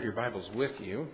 your Bibles with you,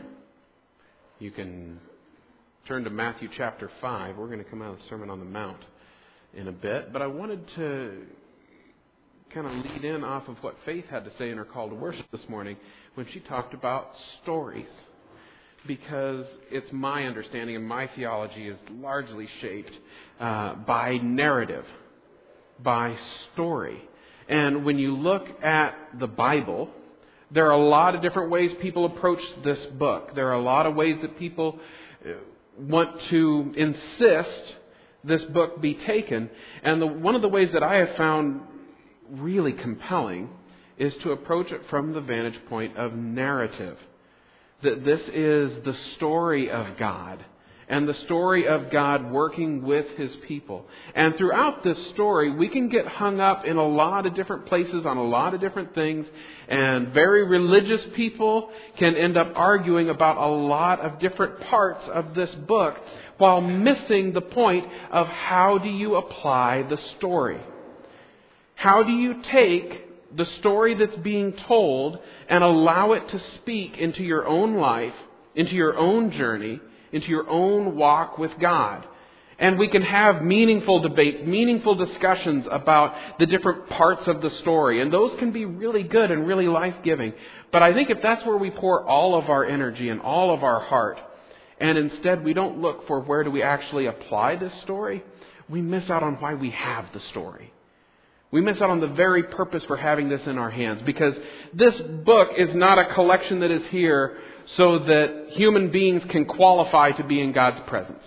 you can turn to Matthew chapter 5. We're going to come out of the Sermon on the Mount in a bit. But I wanted to kind of lead in off of what Faith had to say in her call to worship this morning when she talked about stories. Because it's my understanding and my theology is largely shaped by narrative, by story. And when you look at the Bible, there are a lot of different ways people approach this book. There are a lot of ways that people want to insist this book be taken. And one of the ways that I have found really compelling is to approach it from the vantage point of narrative. That this is the story of God, and the story of God working with His people. And throughout this story, we can get hung up in a lot of different places on a lot of different things. And very religious people can end up arguing about a lot of different parts of this book while missing the point of how do you apply the story? How do you take the story that's being told and allow it to speak into your own life, into your own journey, into your own walk with God? And we can have meaningful debates, meaningful discussions about the different parts of the story. And those can be really good and really life-giving. But I think if that's where we pour all of our energy and all of our heart, and instead we don't look for where do we actually apply this story, we miss out on why we have the story. We miss out on the very purpose for having this in our hands. Because this book is not a collection that is here so that human beings can qualify to be in God's presence.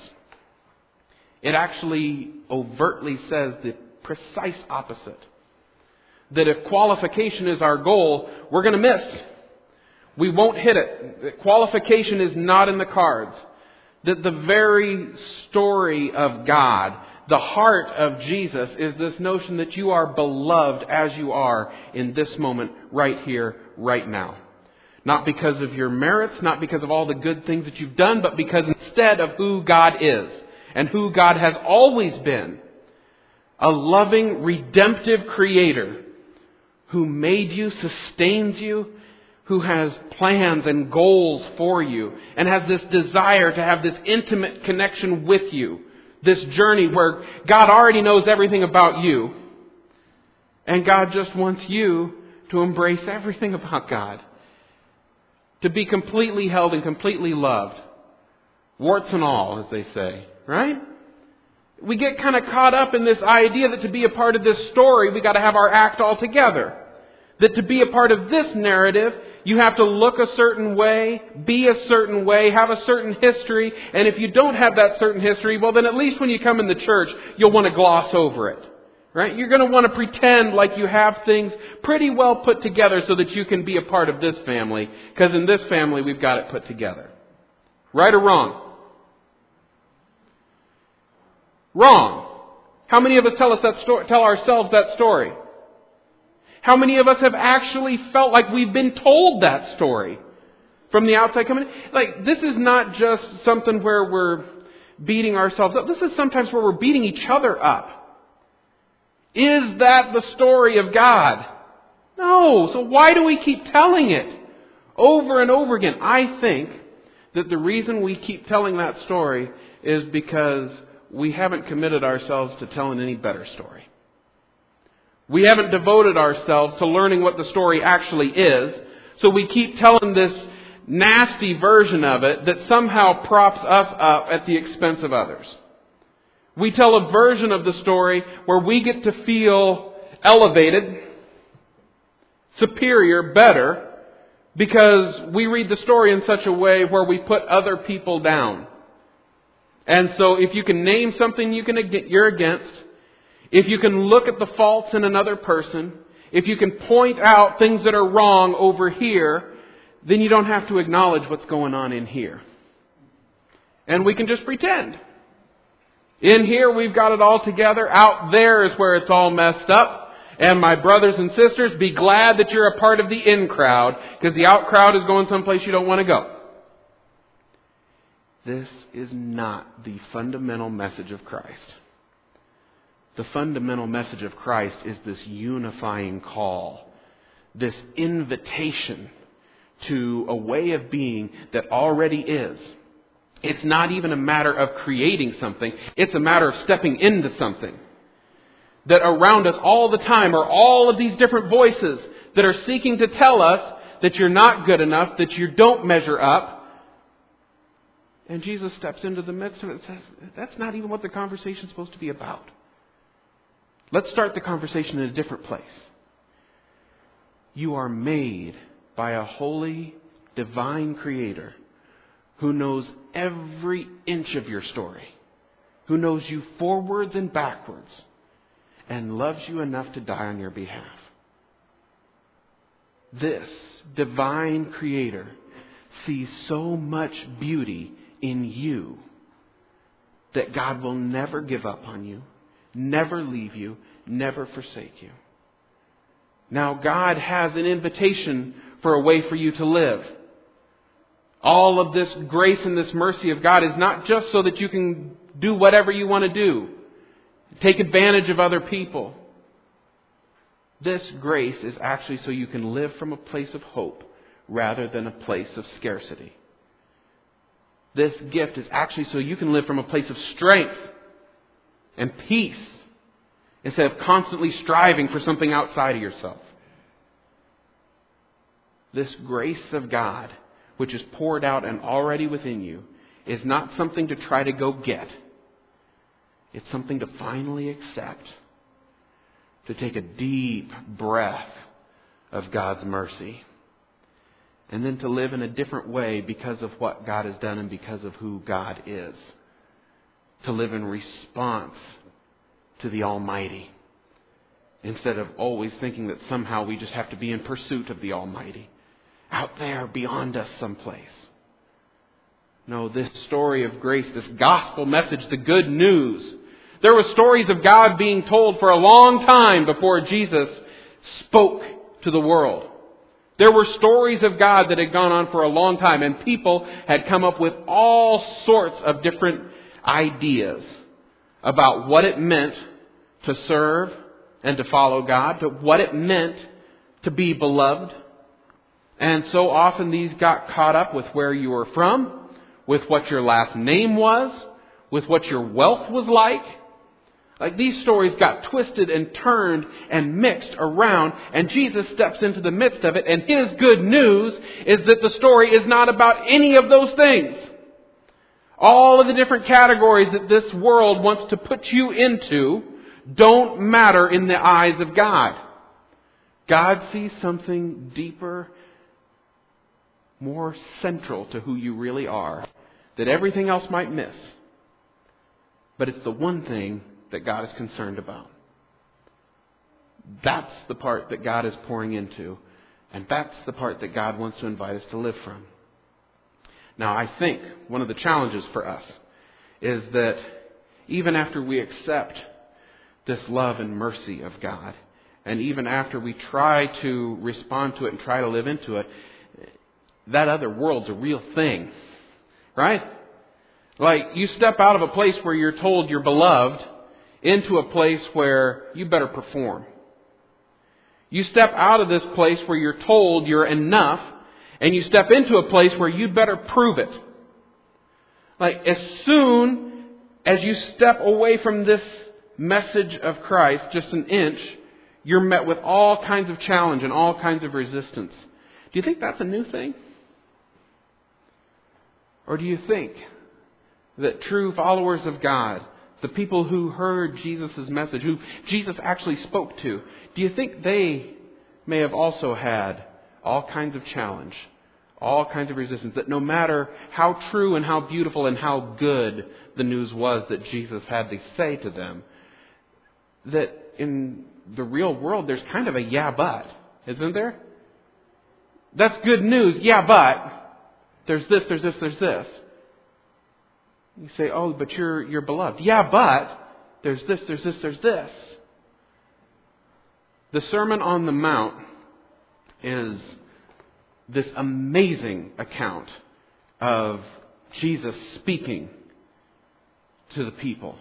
It actually overtly says the precise opposite. That if qualification is our goal, we're going to miss. We won't hit it. That qualification is not in the cards. That the very story of God, the heart of Jesus, is this notion that you are beloved as you are in this moment, right here, right now. Not because of your merits, not because of all the good things that you've done, but because instead of who God is and who God has always been. A loving, redemptive Creator who made you, sustains you, who has plans and goals for you, and has this desire to have this intimate connection with you. This journey where God already knows everything about you, and God just wants you to embrace everything about God. To be completely held and completely loved. Warts and all, as they say. Right? We get kind of caught up in this idea that to be a part of this story, we got to have our act all together. That to be a part of this narrative, you have to look a certain way, be a certain way, have a certain history. And if you don't have that certain history, well then at least when you come in the church, you'll want to gloss over it. Right? You're going to want to pretend like you have things pretty well put together so that you can be a part of this family. Because in this family, we've got it put together. Right or wrong? Wrong. How many of us tell ourselves that story? How many of us have actually felt like we've been told that story from the outside coming in? Like, this is not just something where we're beating ourselves up. This is sometimes where we're beating each other up. Is that the story of God? No. So why do we keep telling it over and over again? I think that the reason we keep telling that story is because we haven't committed ourselves to telling any better story. We haven't devoted ourselves to learning what the story actually is. So we keep telling this nasty version of it that somehow props us up at the expense of others. We tell a version of the story where we get to feel elevated, superior, better, because we read the story in such a way where we put other people down. And so if you can name something you're against, if you can look at the faults in another person, if you can point out things that are wrong over here, then you don't have to acknowledge what's going on in here. And we can just pretend. In here we've got it all together. Out there is where it's all messed up. And my brothers and sisters, be glad that you're a part of the in crowd, because the out crowd is going someplace you don't want to go. This is not the fundamental message of Christ. The fundamental message of Christ is this unifying call, this invitation to a way of being that already is. It's not even a matter of creating something. It's a matter of stepping into something. That around us all the time are all of these different voices that are seeking to tell us that you're not good enough, that you don't measure up. And Jesus steps into the midst of it and says, that's not even what the conversation's supposed to be about. Let's start the conversation in a different place. You are made by a holy, divine Creator who knows every inch of your story, who knows you forwards and backwards, and loves you enough to die on your behalf. This divine Creator sees so much beauty in you that God will never give up on you, never leave you, never forsake you. Now God has an invitation for a way for you to live. All of this grace and this mercy of God is not just so that you can do whatever you want to do, take advantage of other people. This grace is actually so you can live from a place of hope rather than a place of scarcity. This gift is actually so you can live from a place of strength and peace instead of constantly striving for something outside of yourself. This grace of God, which is poured out and already within you, is not something to try to go get. It's something to finally accept. To take a deep breath of God's mercy. And then to live in a different way because of what God has done and because of who God is. To live in response to the Almighty. Instead of always thinking that somehow we just have to be in pursuit of the Almighty. Out there beyond us someplace. No, this story of grace, this gospel message, the good news. There were stories of God being told for a long time before Jesus spoke to the world. There were stories of God that had gone on for a long time, and people had come up with all sorts of different ideas about what it meant to serve and to follow God, but what it meant to be beloved. And so often these got caught up with where you were from, with what your last name was, with what your wealth was like. Like these stories got twisted and turned and mixed around, and Jesus steps into the midst of it, and His good news is that the story is not about any of those things. All of the different categories that this world wants to put you into don't matter in the eyes of God. God sees something deeper, more central to who you really are, that everything else might miss. But it's the one thing that God is concerned about. That's the part that God is pouring into. And that's the part that God wants to invite us to live from. Now, I think one of the challenges for us is that even after we accept this love and mercy of God, and even after we try to respond to it and try to live into it, that other world's a real thing. Right? Like, you step out of a place where you're told you're beloved into a place where you better perform. You step out of this place where you're told you're enough, and you step into a place where you better prove it. Like, as soon as you step away from this message of Christ, just an inch, you're met with all kinds of challenge and all kinds of resistance. Do you think that's a new thing? Or do you think that true followers of God, the people who heard Jesus' message, who Jesus actually spoke to, do you think they may have also had all kinds of challenge, all kinds of resistance, that no matter how true and how beautiful and how good the news was that Jesus had to say to them, that in the real world there's kind of a yeah but, isn't there? That's good news, yeah but, there's this, there's this, there's this. You say, oh, but you're beloved. Yeah, but there's this, there's this, there's this. The Sermon on the Mount is this amazing account of Jesus speaking to the people.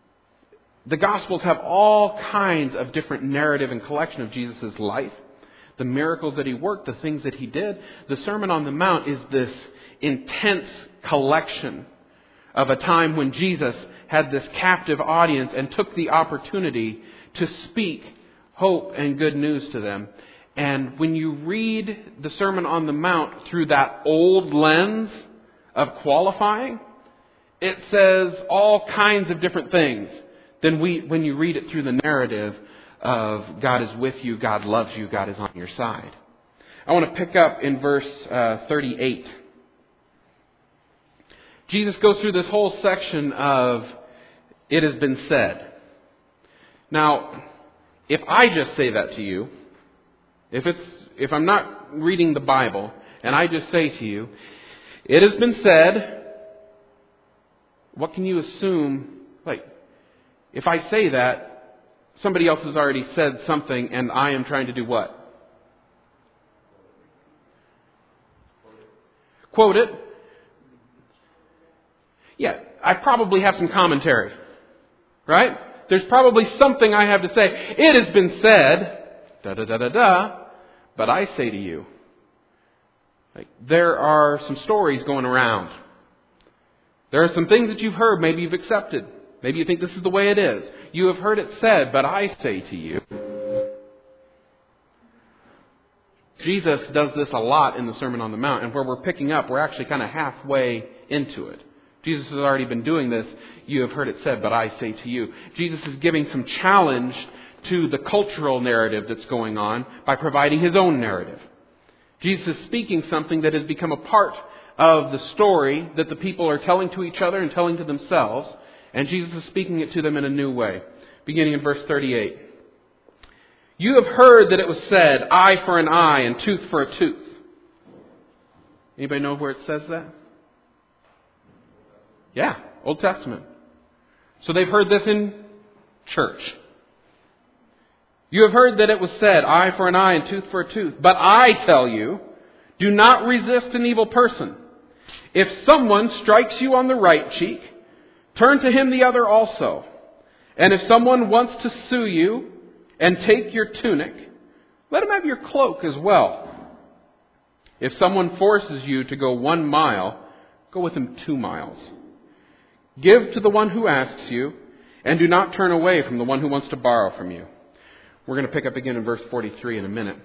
The Gospels have all kinds of different narrative and collection of Jesus' life. the miracles that He worked, the things that He did. The Sermon on the Mount is this intense collection of a time when Jesus had this captive audience and took the opportunity to speak hope and good news to them. And when you read the Sermon on the Mount through that old lens of qualifying, it says all kinds of different things than when you read it through the narrative of God is with you, God loves you, God is on your side. I want to pick up in verse 38. Jesus goes through this whole section of it has been said. Now, if I just say that to you, if I'm not reading the Bible and I just say to you, it has been said, what can you assume? Like, if I say that, somebody else has already said something and I am trying to do what? Quote it. Yeah, I probably have some commentary. Right? There's probably something I have to say. It has been said, da-da-da-da-da, but I say to you. Like, there are some stories going around. There are some things that you've heard, maybe you've accepted. Maybe you think this is the way it is. You have heard it said, but I say to you. Jesus does this a lot in the Sermon on the Mount, and where we're picking up, we're actually kind of halfway into it. Jesus has already been doing this. You have heard it said, but I say to you. Jesus is giving some challenge to the cultural narrative that's going on by providing His own narrative. Jesus is speaking something that has become a part of the story that the people are telling to each other and telling to themselves. And Jesus is speaking it to them in a new way. Beginning in verse 38. You have heard that it was said, eye for an eye and tooth for a tooth. Anybody know where it says that? Yeah, Old Testament. So they've heard this in church. You have heard that it was said, eye for an eye and tooth for a tooth. But I tell you, do not resist an evil person. If someone strikes you on the right cheek, turn to him the other also. And if someone wants to sue you and take your tunic, let him have your cloak as well. If someone forces you to go 1 mile, go with him 2 miles. Give to the one who asks you, and do not turn away from the one who wants to borrow from you. We're going to pick up again in verse 43 in a minute.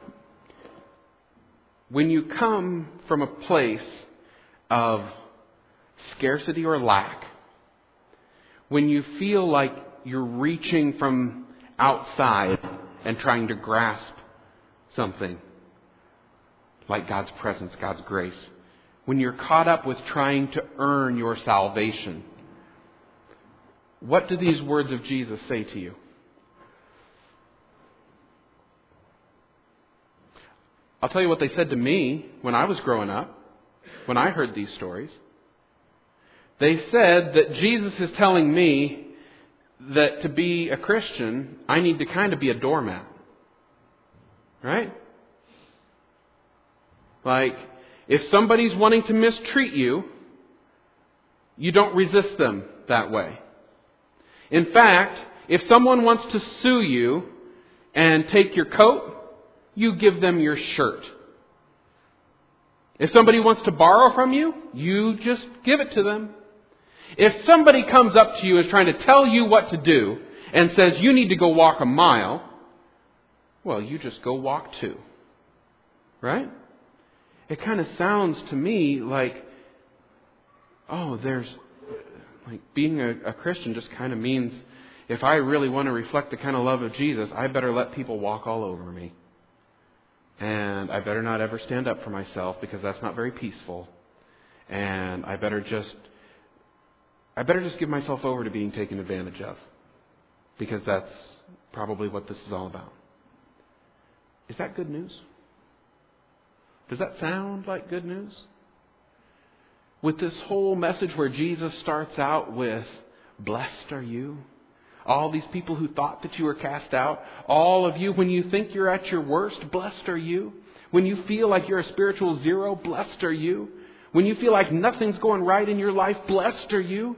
When you come from a place of scarcity or lack, when you feel like you're reaching from outside and trying to grasp something like God's presence, God's grace, when you're caught up with trying to earn your salvation, what do these words of Jesus say to you? I'll tell you what they said to me when I was growing up, when I heard these stories. They said that Jesus is telling me that to be a Christian, I need to kind of be a doormat. Right? Like, if somebody's wanting to mistreat you, you don't resist them that way. In fact, if someone wants to sue you and take your coat, you give them your shirt. If somebody wants to borrow from you, you just give it to them. If somebody comes up to you and is trying to tell you what to do and says you need to go walk 1 mile, well, you just go walk 2. Right? It kind of sounds to me like, being a Christian just kind of means if I really want to reflect the kind of love of Jesus, I better let people walk all over me. And I better not ever stand up for myself because that's not very peaceful. And I better just give myself over to being taken advantage of. Because that's probably what this is all about. Is that good news? Does that sound like good news? With this whole message where Jesus starts out with, blessed are you. All these people who thought that you were cast out. All of you, when you think you're at your worst, blessed are you. When you feel like you're a spiritual zero, blessed are you. When you feel like nothing's going right in your life, blessed are you.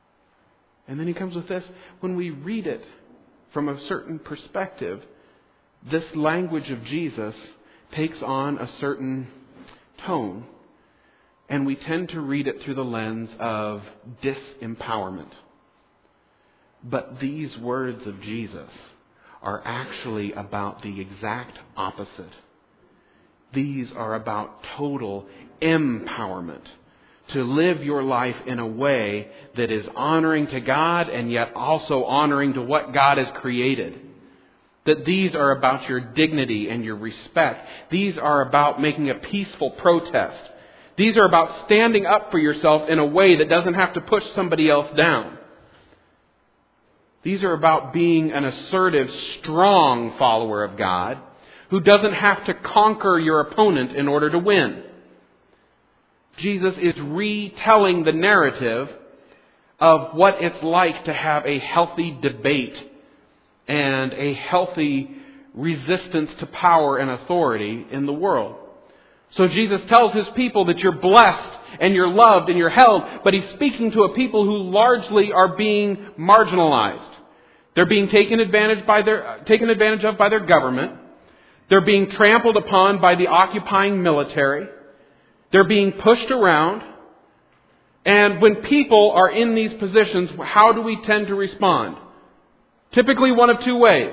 And then he comes with this. When we read it from a certain perspective, this language of Jesus takes on a certain tone, and we tend to read it through the lens of disempowerment. But these words of Jesus are actually about the exact opposite. These are about total empowerment. To live your life in a way that is honoring to God and yet also honoring to what God has created. That these are about your dignity and your respect. These are about making a peaceful protest. These are about standing up for yourself in a way that doesn't have to push somebody else down. These are about being an assertive, strong follower of God who doesn't have to conquer your opponent in order to win. Jesus is retelling the narrative of what it's like to have a healthy debate and a healthy resistance to power and authority in the world. So Jesus tells His people that you're blessed and you're loved and you're held, but He's speaking to a people who largely are being marginalized. They're being taken advantage of by their government. They're being trampled upon by the occupying military. They're being pushed around. And when people are in these positions, how do we tend to respond? Typically one of two ways.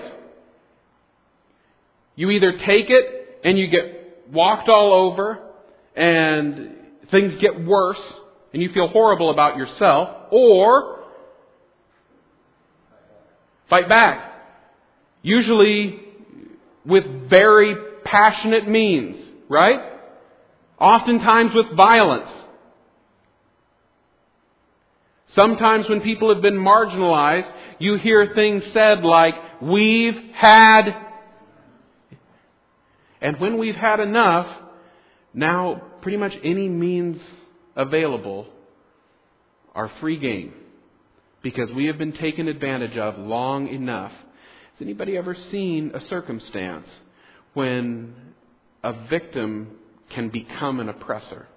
You either take it and you get walked all over and things get worse and you feel horrible about yourself, or fight back. Usually with very passionate means, right? Oftentimes with violence. Sometimes when people have been marginalized, you hear things said like, we've had. And when we've had enough, now pretty much any means available are free game. Because we have been taken advantage of long enough. Has anybody ever seen a circumstance when a victim can become an oppressor?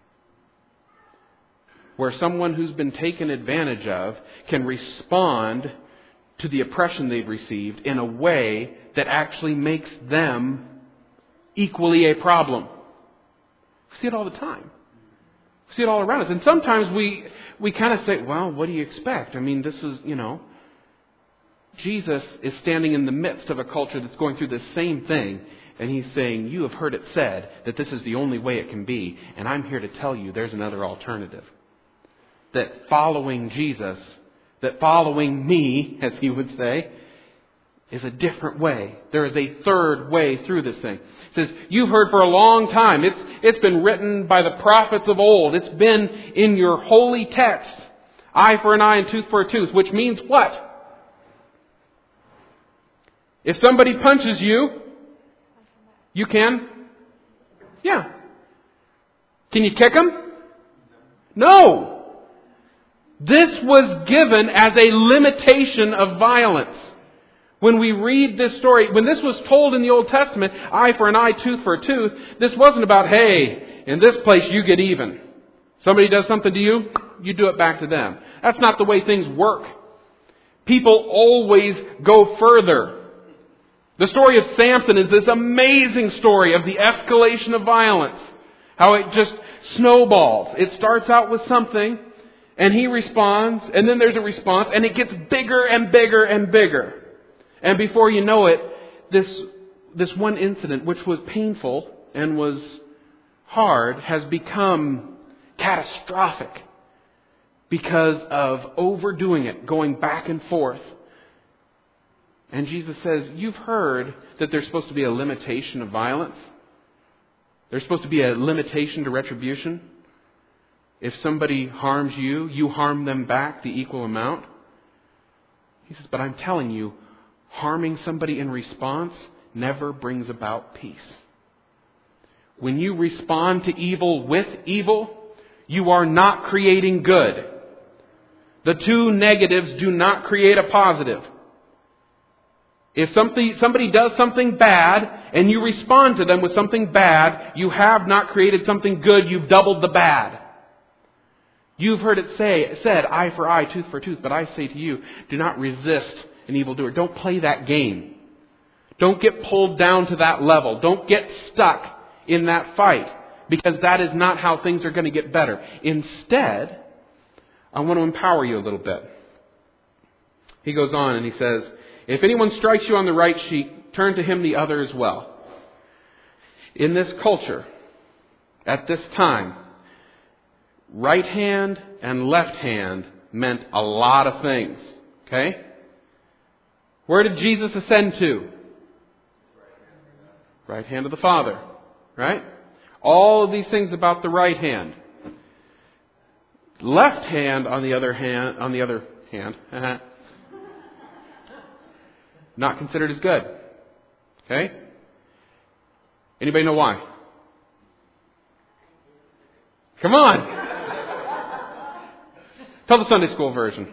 Where someone who's been taken advantage of can respond to the oppression they've received in a way that actually makes them equally a problem. We see it all the time. We see it all around us. And sometimes we kind of say, well, what do you expect? I mean, this is, Jesus is standing in the midst of a culture that's going through the same thing. And He's saying, you have heard it said that this is the only way it can be. And I'm here to tell you there's another alternative. That following Jesus, that following me, as He would say, is a different way. There is a third way through this thing. It says, you've heard for a long time. It's been written by the prophets of old. It's been in your holy text. Eye for an eye and tooth for a tooth. Which means what? If somebody punches you, you can? Yeah. Can you kick them? No. This was given as a limitation of violence. When we read this story, when this was told in the Old Testament, eye for an eye, tooth for a tooth, this wasn't about, hey, in this place you get even. Somebody does something to you, you do it back to them. That's not the way things work. People always go further. The story of Samson is this amazing story of the escalation of violence. How it just snowballs. It starts out with something, and he responds, and then there's a response, and it gets bigger and bigger and bigger. And before you know it, this one incident, which was painful and was hard, has become catastrophic because of overdoing it, going back and forth. And Jesus says, you've heard that there's supposed to be a limitation of violence. There's supposed to be a limitation to retribution. If somebody harms you, you harm them back the equal amount. He says, but I'm telling you, harming somebody in response never brings about peace. When you respond to evil with evil, you are not creating good. The two negatives do not create a positive. If somebody does something bad and you respond to them with something bad, you have not created something good, you've doubled the bad. You've heard it said, eye for eye, tooth for tooth, but I say to you, do not resist an evildoer. Don't play that game. Don't get pulled down to that level. Don't get stuck in that fight, because that is not how things are going to get better. Instead, I want to empower you a little bit. He goes on and he says, if anyone strikes you on the right cheek, turn to him the other as well. In this culture, at this time, right hand and left hand meant a lot of things. Okay? Where did Jesus ascend to? Right hand of the Father. Right? All of these things about the right hand. Left hand, on the other hand, not considered as good. Okay? Anybody know why? Come on! Tell the Sunday school version.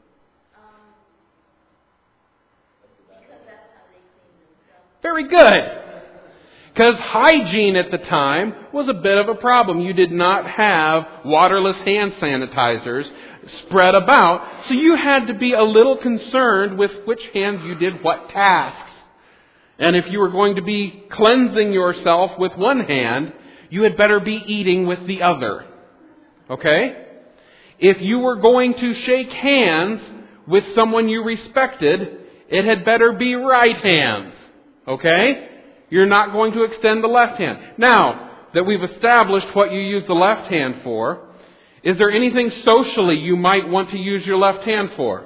Very good. Because hygiene at the time was a bit of a problem. You did not have waterless hand sanitizers spread about, so you had to be a little concerned with which hands you did what tasks. And if you were going to be cleansing yourself with one hand, you had better be eating with the other. Okay? If you were going to shake hands with someone you respected, it had better be right hands. Okay? You're not going to extend the left hand. Now that we've established what you use the left hand for, is there anything socially you might want to use your left hand for?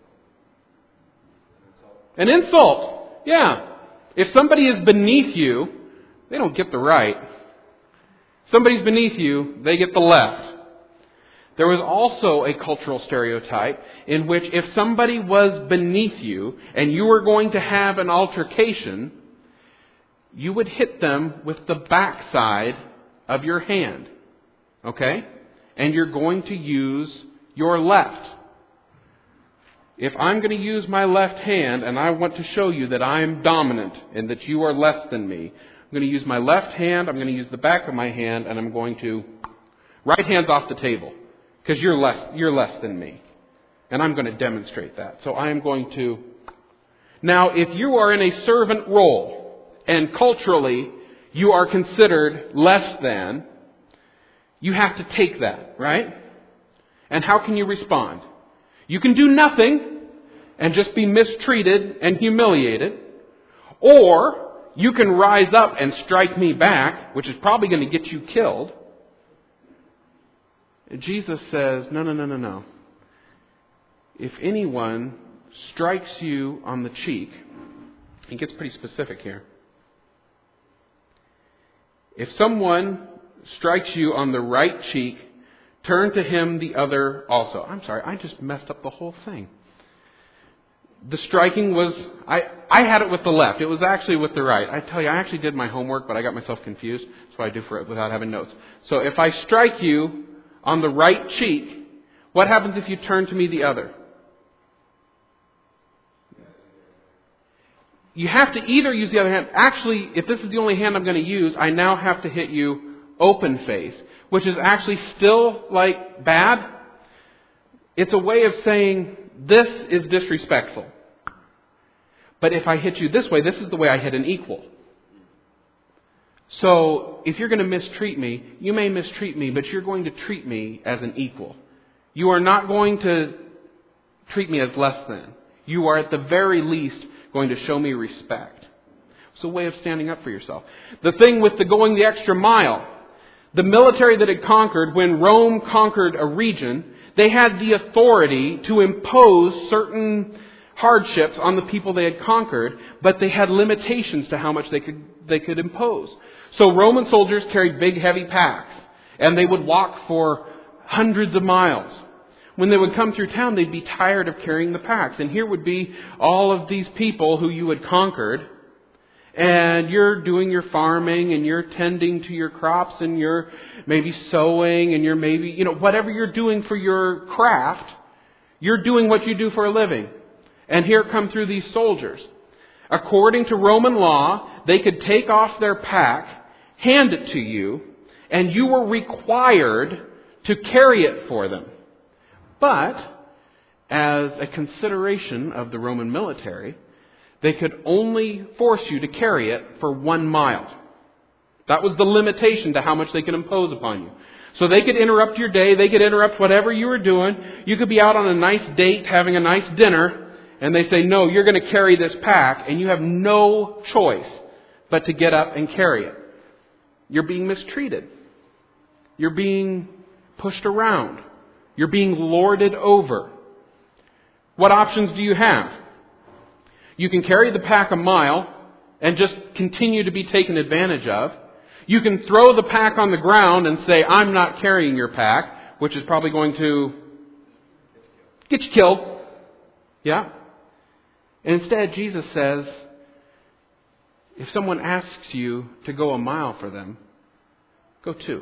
An insult. Yeah. If somebody is beneath you, they don't get the right. If somebody's beneath you, they get the left. There was also a cultural stereotype in which if somebody was beneath you and you were going to have an altercation, you would hit them with the backside of your hand. Okay? And you're going to use your left. If I'm going to use my left hand and I want to show you that I am dominant and that you are less than me, I'm going to use my left hand, I'm going to use the back of my hand, and I'm going to... Right hand's off the table, because you're less than me. And I'm going to demonstrate that. So I am going to... Now, if you are in a servant role, and culturally you are considered less than, you have to take that, right? And how can you respond? You can do nothing and just be mistreated and humiliated. Or you can rise up and strike me back, which is probably going to get you killed. Jesus says, no. If anyone strikes you on the cheek, he gets pretty specific here. If someone strikes you on the right cheek, turn to him the other also. I'm sorry, I just messed up the whole thing. The striking was, I had it with the left. It was actually with the right. I tell you, I actually did my homework, but I got myself confused. That's what I do for it without having notes. So if I strike you on the right cheek, what happens if you turn to me the other? You have to either use the other hand. Actually, if this is the only hand I'm going to use, I now have to hit you open face, which is actually still like bad. It's a way of saying this is disrespectful. But if I hit you this way, this is the way I hit an equal. So if you're going to mistreat me, you may mistreat me, but you're going to treat me as an equal. You are not going to treat me as less than. You are at the very least going to show me respect. It's a way of standing up for yourself. The thing with the going the extra mile, the military that had conquered, when Rome conquered a region, they had the authority to impose certain hardships on the people they had conquered, but they had limitations to how much they could impose. So Roman soldiers carried big, heavy packs, and they would walk for hundreds of miles. When they would come through town, they'd be tired of carrying the packs. And here would be all of these people who you had conquered, and you're doing your farming, and you're tending to your crops, and you're maybe sowing, and you're maybe, whatever you're doing for your craft, you're doing what you do for a living. And here come through these soldiers. According to Roman law, they could take off their pack, hand it to you, and you were required to carry it for them. But, as a consideration of the Roman military, They could only force you to carry it for 1 mile. That was the limitation to how much they could impose upon you. So they could interrupt your day, they could interrupt whatever you were doing. You could be out on a nice date, having a nice dinner, and they say, no, you're going to carry this pack, and you have no choice but to get up and carry it. You're being mistreated. You're being pushed around. You're being lorded over. What options do you have? You can carry the pack a mile and just continue to be taken advantage of. You can throw the pack on the ground and say, I'm not carrying your pack, which is probably going to get you killed. Yeah? And instead, Jesus says, if someone asks you to go a mile for them, go 2.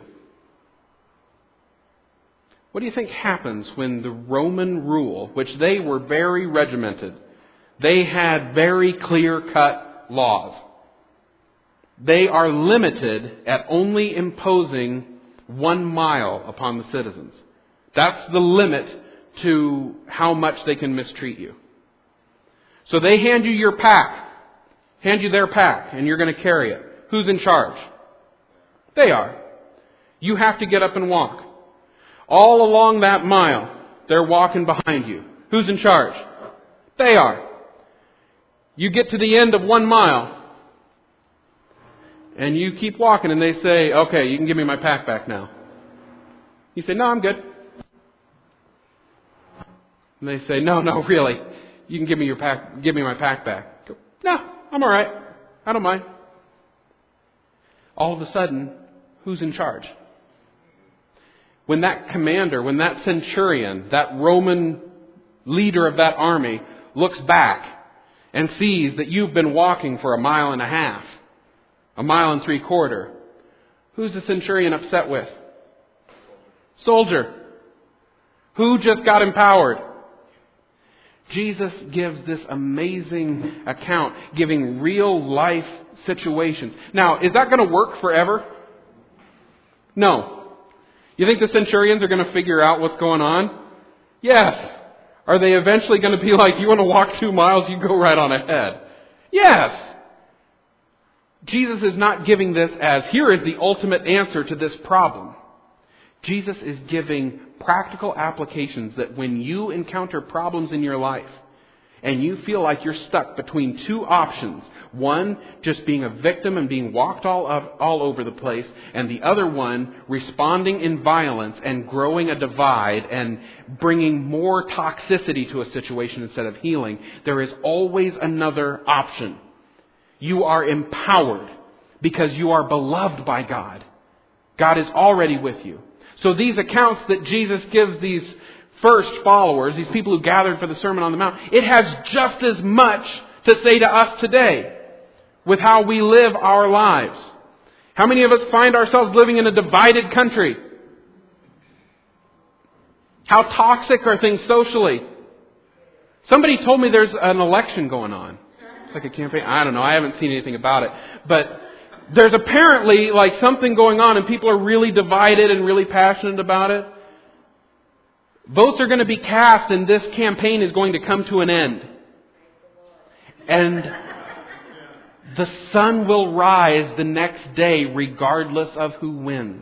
What do you think happens when the Roman rule, which they were very regimented, they had very clear-cut laws. They are limited at only imposing 1 mile upon the citizens. That's the limit to how much they can mistreat you. So they hand you your pack, hand you their pack, and you're going to carry it. Who's in charge? They are. You have to get up and walk. All along that mile, they're walking behind you. Who's in charge? They are. You get to the end of 1 mile, and you keep walking, and they say, okay, you can give me my pack back now. You say, no, I'm good. And they say, no, really. You can give me my pack back. Go, no, I'm all right. I don't mind. All of a sudden, who's in charge? When that commander, when that centurion, that Roman leader of that army looks back and sees that you've been walking for 1.5 miles, 1.75 miles, who's the centurion upset with? Soldier. Who just got empowered? Jesus gives this amazing account, giving real life situations. Now, is that going to work forever? No. You think the centurions are going to figure out what's going on? Yes. Are they eventually going to be like, you want to walk 2 miles, you go right on ahead? Yes. Jesus is not giving this as, here is the ultimate answer to this problem. Jesus is giving practical applications that when you encounter problems in your life and you feel like you're stuck between 2 options, one, just being a victim and being walked all over the place, and the other one, responding in violence and growing a divide and bringing more toxicity to a situation instead of healing, there is always another option. You are empowered because you are beloved by God. God is already with you. So these accounts that Jesus gives these first followers, these people who gathered for the Sermon on the Mount, it has just as much to say to us today with how we live our lives. How many of us find ourselves living in a divided country? How toxic are things socially? Somebody told me there's an election going on. It's like a campaign. I don't know. I haven't seen anything about it. But there's apparently like something going on and people are really divided and really passionate about it. Votes are going to be cast and this campaign is going to come to an end. And the sun will rise the next day regardless of who wins.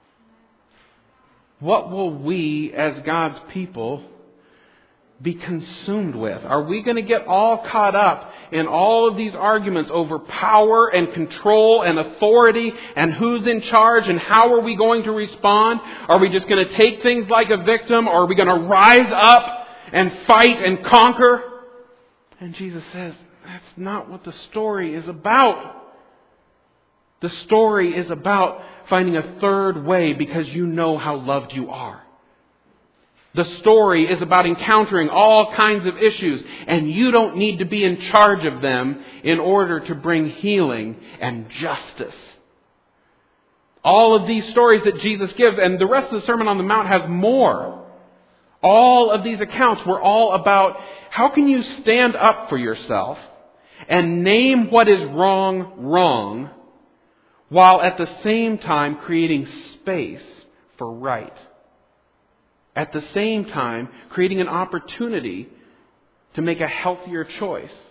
What will we as God's people be consumed with? Are we going to get all caught up in all of these arguments over power and control and authority and who's in charge and how are we going to respond? Are we just going to take things like a victim, or are we going to rise up and fight and conquer? And Jesus says, that's not what the story is about. The story is about finding a third way because you know how loved you are. The story is about encountering all kinds of issues, and you don't need to be in charge of them in order to bring healing and justice. All of these stories that Jesus gives, and the rest of the Sermon on the Mount has more. All of these accounts were all about how can you stand up for yourself and name what is wrong, while at the same time creating space for right. At the same time, creating an opportunity to make a healthier choice.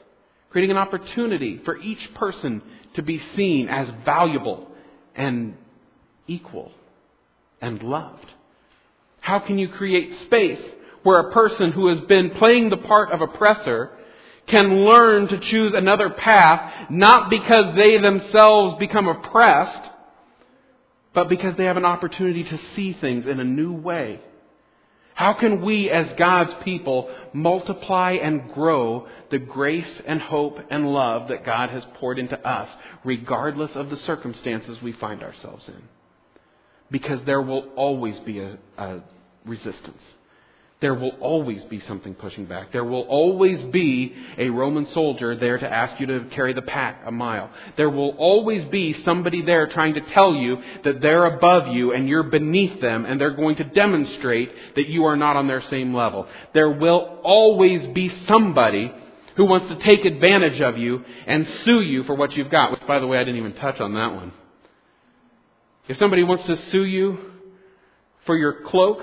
Creating an opportunity for each person to be seen as valuable and equal and loved. How can you create space where a person who has been playing the part of oppressor can learn to choose another path, not because they themselves become oppressed, but because they have an opportunity to see things in a new way? How can we as God's people multiply and grow the grace and hope and love that God has poured into us, regardless of the circumstances we find ourselves in? Because there will always be a resistance. There will always be something pushing back. There will always be a Roman soldier there to ask you to carry the pack a mile. There will always be somebody there trying to tell you that they're above you and you're beneath them, and they're going to demonstrate that you are not on their same level. There will always be somebody who wants to take advantage of you and sue you for what you've got. Which, by the way, I didn't even touch on that one. If somebody wants to sue you for your cloak,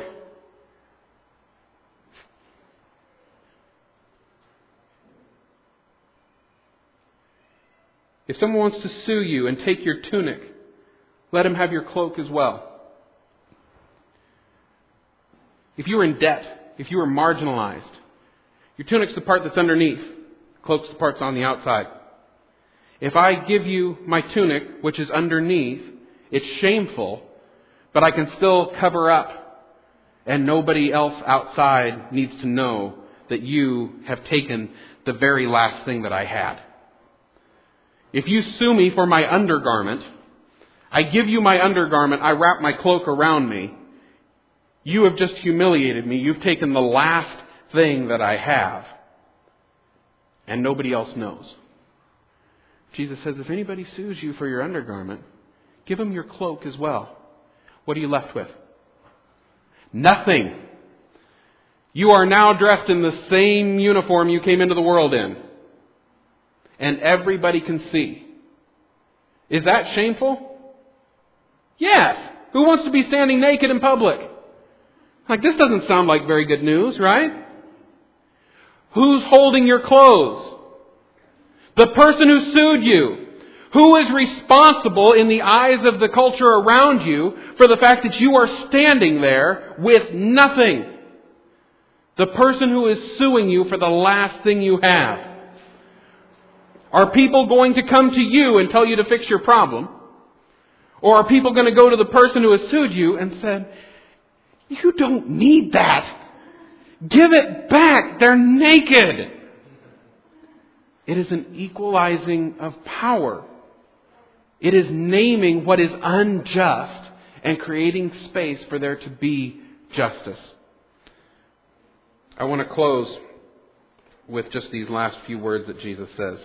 if someone wants to sue you and take your tunic, let him have your cloak as well. If you are in debt, if you are marginalized, your tunic's the part that's underneath, cloak's the part that's on the outside. If I give you my tunic, which is underneath, it's shameful, but I can still cover up, and nobody else outside needs to know that you have taken the very last thing that I had. If you sue me for my undergarment, I give you my undergarment, I wrap my cloak around me, you have just humiliated me. You've taken the last thing that I have, and nobody else knows. Jesus says, if anybody sues you for your undergarment, give them your cloak as well. What are you left with? Nothing. You are now dressed in the same uniform you came into the world in. And everybody can see. Is that shameful? Yes. Who wants to be standing naked in public? Like, this doesn't sound like very good news, right? Who's holding your clothes? The person who sued you. Who is responsible in the eyes of the culture around you for the fact that you are standing there with nothing? The person who is suing you for the last thing you have. Are people going to come to you and tell you to fix your problem? Or are people going to go to the person who has sued you and said, you don't need that. Give it back. They're naked. It is an equalizing of power. It is naming what is unjust and creating space for there to be justice. I want to close with just these last few words that Jesus says.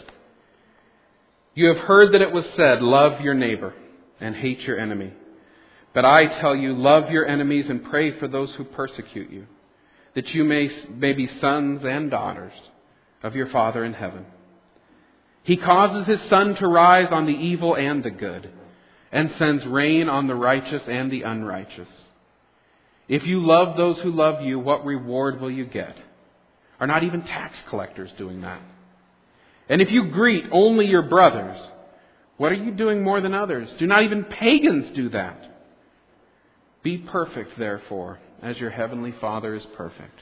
You have heard that it was said, love your neighbor and hate your enemy. But I tell you, love your enemies and pray for those who persecute you, that you may be sons and daughters of your Father in heaven. He causes His sun to rise on the evil and the good, and sends rain on the righteous and the unrighteous. If you love those who love you, what reward will you get? Are not even tax collectors doing that? And if you greet only your brothers, what are you doing more than others? Do not even pagans do that? Be perfect, therefore, as your heavenly Father is perfect.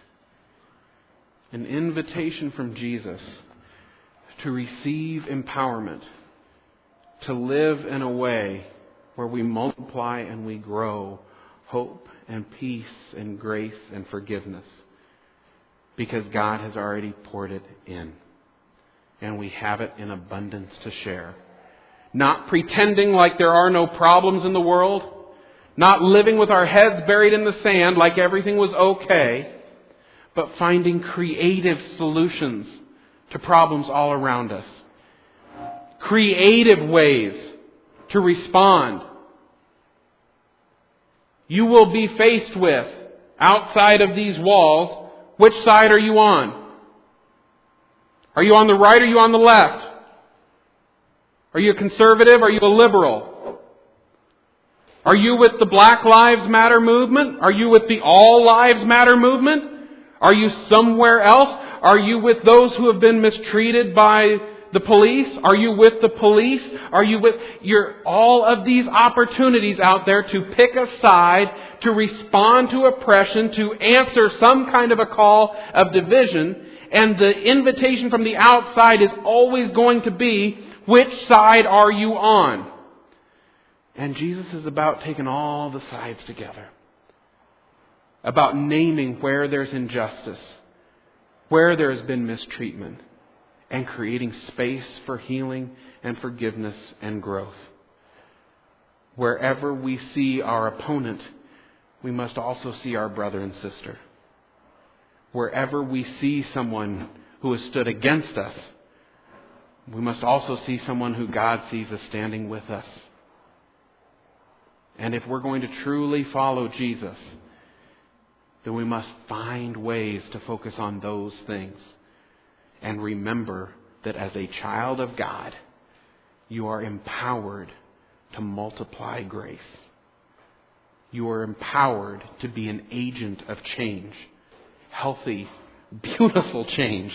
An invitation from Jesus to receive empowerment, to live in a way where we multiply and we grow hope and peace and grace and forgiveness, because God has already poured it in. And we have it in abundance to share. Not pretending like there are no problems in the world. Not living with our heads buried in the sand like everything was okay. But finding creative solutions to problems all around us. Creative ways to respond. You will be faced with, outside of these walls, which side are you on? Are you on the right or are you on the left? Are you a conservative or are you a liberal? Are you with the Black Lives Matter movement? Are you with the All Lives Matter movement? Are you somewhere else? Are you with those who have been mistreated by the police? Are you with the police? Are you with all of these opportunities out there to pick a side, to respond to oppression, to answer some kind of a call of division? And the invitation from the outside is always going to be, which side are you on? And Jesus is about taking all the sides together. About naming where there's injustice, where there has been mistreatment, and creating space for healing and forgiveness and growth. Wherever we see our opponent, we must also see our brother and sister. Wherever we see someone who has stood against us, we must also see someone who God sees as standing with us. And if we're going to truly follow Jesus, then we must find ways to focus on those things. And remember that as a child of God, you are empowered to multiply grace. You are empowered to be an agent of change. Healthy, beautiful change.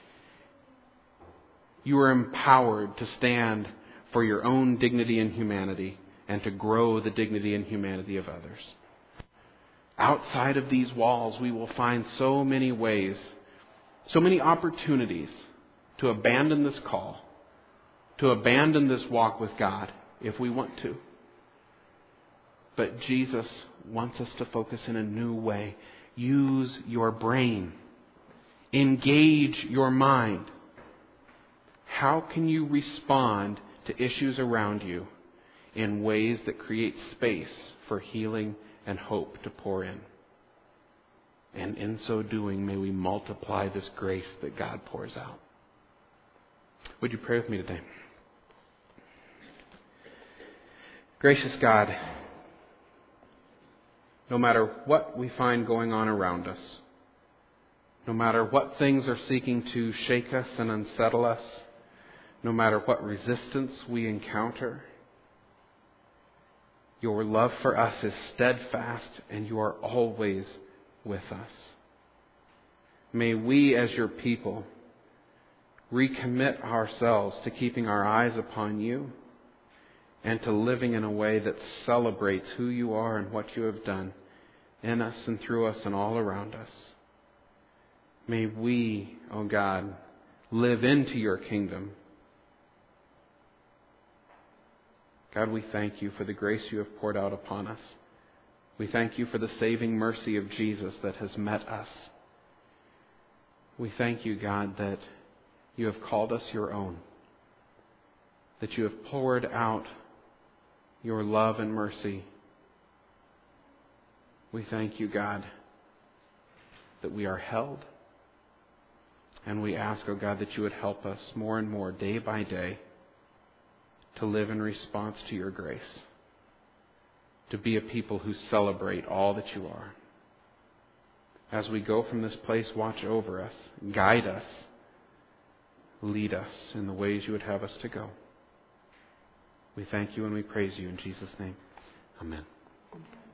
You are empowered to stand for your own dignity and humanity and to grow the dignity and humanity of others. Outside of these walls, we will find so many ways, so many opportunities to abandon this call, to abandon this walk with God if we want to. But Jesus wants us to focus in a new way. Use your brain. Engage your mind. How can you respond to issues around you in ways that create space for healing and hope to pour in? And in so doing, may we multiply this grace that God pours out. Would you pray with me today? Gracious God, no matter what we find going on around us, no matter what things are seeking to shake us and unsettle us, no matter what resistance we encounter, your love for us is steadfast and you are always with us. May we as your people recommit ourselves to keeping our eyes upon you and to living in a way that celebrates who you are and what you have done in us and through us and all around us. May we, O God, live into your kingdom. God, we thank you for the grace you have poured out upon us. We thank you for the saving mercy of Jesus that has met us. We thank you, God, that you have called us your own, that you have poured out your love and mercy. We thank you, God, that we are held. And we ask, oh God, that you would help us more and more, day by day, to live in response to your grace. To be a people who celebrate all that you are. As we go from this place, watch over us, guide us, lead us in the ways you would have us to go. We thank you and we praise you in Jesus' name. Amen.